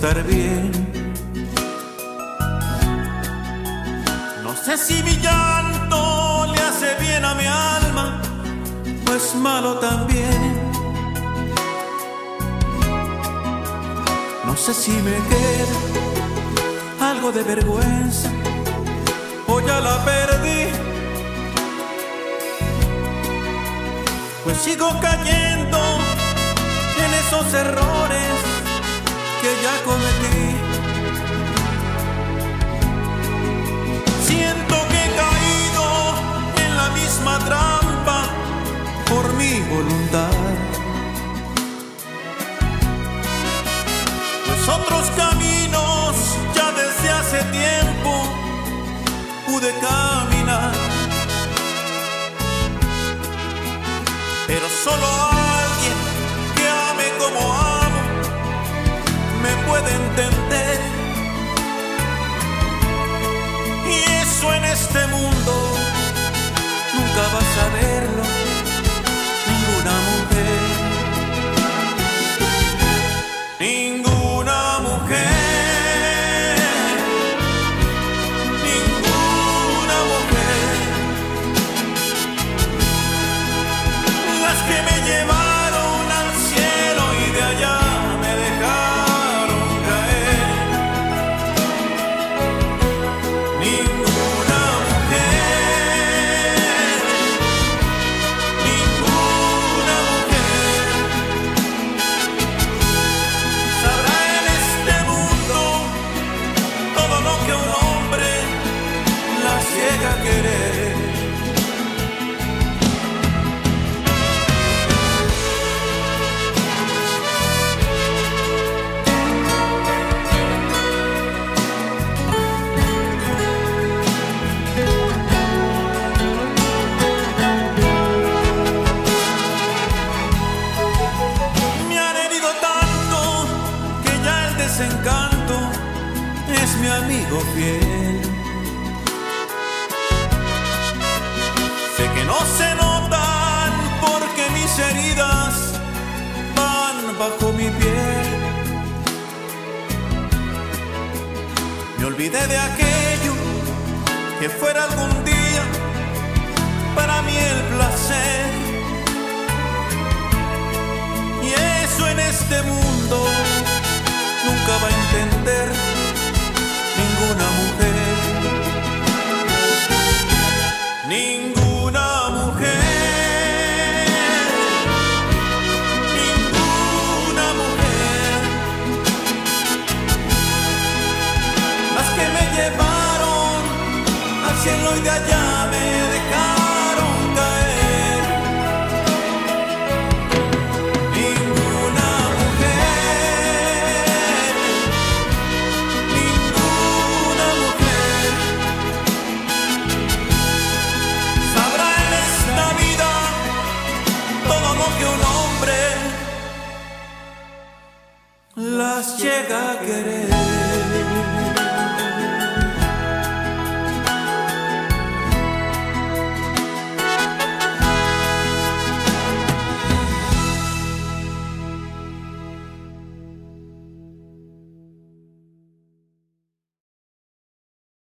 estar bien. No sé si mi llanto le hace bien a mi alma o es malo también. No sé si me queda algo de vergüenza o ya la perdí, pues sigo cayendo en esos errores que ya cometí. Siento que he caído en la misma trampa por mi voluntad, pues otros caminos ya desde hace tiempo pude caminar, pero solo alguien que ame como amo me puede entender. Y eso en este mundo nunca vas a verlo, ninguna mujer. Ninguna mujer, ninguna mujer. Las que me llevaron al cielo y de allá me dejaron caer. Ninguna mujer, ninguna mujer sabrá en este mundo todo lo que un hombre la ciega a querer. Me han herido tanto que ya el desencanto es mi amigo fiel. Sé que no se notan porque mis heridas van bajo mi piel. Me olvidé de aquello que fuera algún día para mí el placer. Y eso en este mundo nunca va a entender ninguna mujer. Ninguna mujer, ninguna mujer. Las que me llevaron al cielo y de allá me dejaron